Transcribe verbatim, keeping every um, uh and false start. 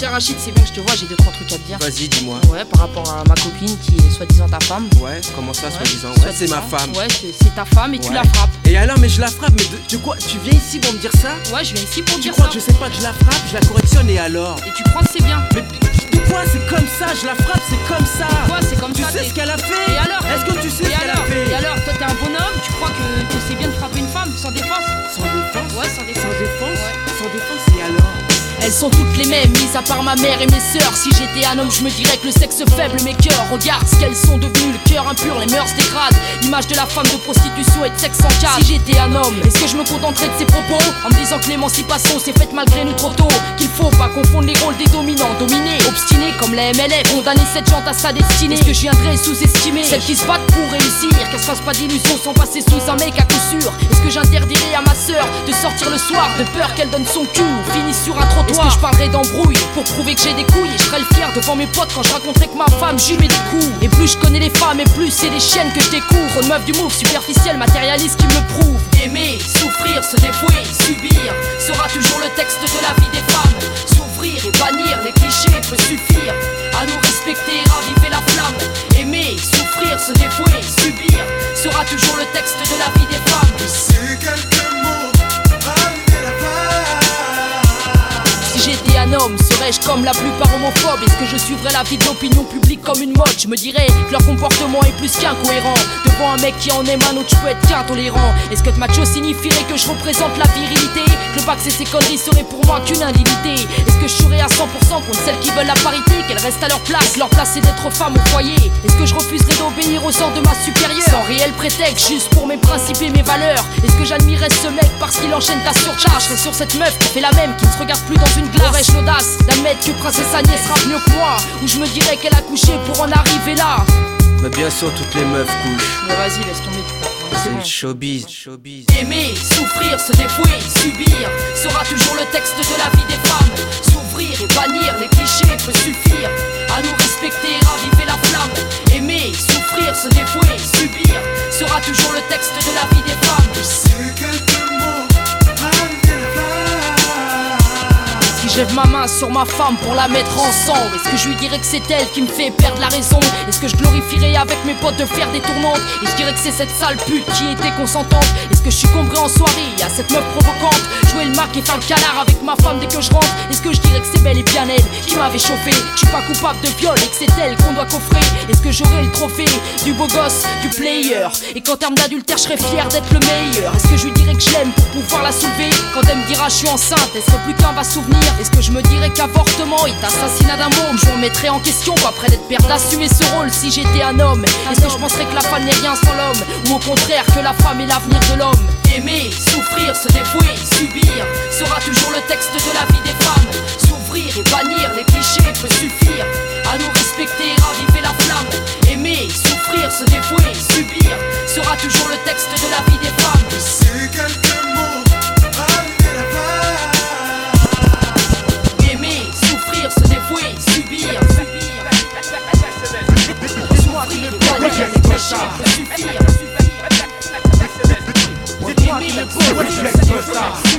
Déjà Rachid, c'est bien que je te vois, j'ai deux trois trucs à te dire. Vas-y, dis-moi. Ouais, par rapport à ma copine qui est soi-disant ta femme. Ouais, comment ça, Ouais, soi-disant Ouais, c'est ma soi-disant. femme. Ouais, c'est c'est ta femme et tu Ouais. la frappes. Et alors, mais je la frappe, mais de, de quoi Tu viens ici pour me dire ça Ouais, je viens ici pour Tu dire crois ça. que je sais pas que je la frappe, je la correctionne et alors Et tu crois que c'est bien. Mais de quoi c'est comme ça Je la frappe, c'est comme ça. Quoi, c'est comme Tu ça. sais t'es- ce qu'elle a fait Et alors Est-ce que tu sais Et ce qu'elle a alors fait Et alors, toi t'es un bonhomme, tu crois que, que c'est bien de frapper une femme sans défense? Sans défense Ouais, sans défense. Sans défense Ouais. Sans défense et alors Elles sont toutes les mêmes, mis à part ma mère et mes sœurs. Si j'étais un homme, je me dirais que le sexe faible, mes cœurs. Regarde ce qu'elles sont devenues, le cœur impur, les mœurs dégradent. L'image de la femme de prostitution et de sexe en cage. Si j'étais un homme, est-ce que je me contenterais de ces propos en me disant que l'émancipation s'est faite malgré nous trop tôt? Qu'il faut pas confondre les rôles des dominants, dominés, obstinés comme la M L F, condamner cette jante à sa destinée. Est-ce que je viendrais sous-estimer celles qui se battent pour réussir, qu'elles se fassent pas d'illusions sans passer sous un mec à coup sûr? Est-ce que j'interdirais à ma sœur de sortir le soir de peur qu'elle donne son cul ou finisse sur un trottoir? Est-ce que je parlerais d'embrouille pour prouver que j'ai des couilles? Et je serais le fier devant mes potes quand je raconterais que ma femme j'y mets des coups. Et plus je connais les femmes et plus c'est des chiennes que je découvre. Trop de meufs du move superficiel, matérialiste qui me prouve. Aimer, souffrir, se dévouer, subir sera toujours le texte de la vie des femmes. S'ouvrir et bannir les clichés peut suffire à nous respecter, raviver la flamme. Aimer, souffrir, se dévouer, subir sera toujours le texte de la vie des femmes. C'est quelques mots, raviver la Si j'étais un homme, serais-je comme la plupart homophobes? Est-ce que je suivrais la vie de l'opinion publique comme une mode? Je me dirais que leur comportement est plus qu'incohérent. Devant un mec qui en aime un autre, je peux être qu'intolérant. Est-ce que être macho signifierait que je représente la virilité? Que le bac c'est ces conneries serait pour moi qu'une indignité? Est-ce que je serais à cent pour cent contre celles qui veulent la parité, qu'elles restent à leur place? Leur place c'est d'être femme au foyer. Est-ce que je refuserais d'obéir aux ordres de ma supérieure sans réel prétexte, juste pour mes principes et mes valeurs? Est-ce que j'admirais ce mec parce qu'il enchaîne ta surcharge? Je serais sur cette meuf qui fait la même, qui ne se regarde plus dans une glace. Aurais-je l'audace d'admettre que Princesse Agnès rappe mieux que moi? Ou je me dirais qu'elle a couché pour en arriver là? Mais bien sûr, toutes les meufs couchent. Mais vas-y, laisse tomber. C'est le showbiz, showbiz. Aimer, souffrir, se dévouer, subir sera toujours le texte de la vie des femmes. S'ouvrir et bannir les clichés peut suffire à nous respecter, raviver la flamme. Aimer, souffrir, se dévouer, subir sera toujours le texte de la vie des femmes. C'est quelques mots, raviver la Si j'lève ma main sur ma femme pour la mettre en sang, est-ce que je lui dirais que c'est elle qui me fait perdre la raison? Est-ce que je glorifierais avec mes potes de faire des tournantes? Et je dirais que c'est cette sale pute qui était consentante? Est-ce que je succomberais en soirée à cette meuf provocante? Jouer le marque et faire le canard avec ma femme dès que je rentre? Est-ce que je dirais que c'est bel et bien elle qui m'avait chauffé? Je suis pas coupable de viol et que c'est elle qu'on doit coffrer? Est-ce que j'aurais le trophée du beau gosse, du player? Et qu'en termes d'adultère je serais fier d'être le meilleur? Est-ce que je lui dirais que je l'aime pour pouvoir la soulever quand elle me dira je suis enceinte? Est-ce que plus qu'un va souvenir? Est-ce que je me dirais qu'avortement est assassinat d'un môme? Je remettrais en question, pas près d'être père d'assumer ce rôle si j'étais un homme. Est-ce que je penserais que la femme n'est rien sans l'homme? Ou au contraire que la femme est l'avenir de l'homme? Aimer, souffrir, se dévouer, subir sera toujours le texte de la vie des femmes. S'ouvrir et bannir les clichés peut suffire à nous respecter, raviver la flamme. Aimer, souffrir, se dévouer, subir sera toujours le texte de la vie des femmes. C'est quelques mots, raviver la Aimer, souffrir, se dévouer, subir, subir. Laisse-moi dire les clichés peut suffire. Aimer, souffrir, se dévouer, subir